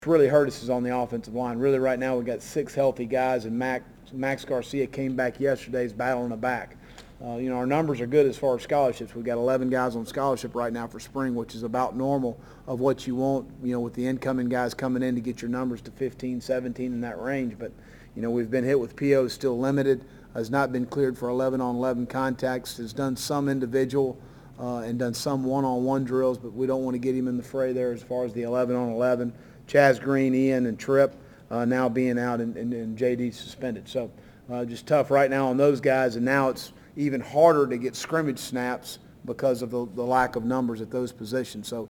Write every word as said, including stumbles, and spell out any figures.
really hurt us is on the offensive line. Really, right now we've got six healthy guys, and Mac, Max Garcia came back yesterday. He's battling the back. Uh, you know, our numbers are good as far as scholarships. We've got eleven guys on scholarship right now for spring, which is about normal of what you want, you know, with the incoming guys coming in to get your numbers to fifteen, seventeen in that range. But, you know, we've been hit with P Os still limited, has not been cleared for eleven on eleven contacts, has done some individual uh, and done some one-on-one drills, but we don't want to get him in the fray there as far as the eleven on eleven. Chaz Green, Ian, and Tripp uh, now being out, and, and, and J D suspended. So uh, just tough right now on those guys, and now it's even harder to get scrimmage snaps because of the, the lack of numbers at those positions. So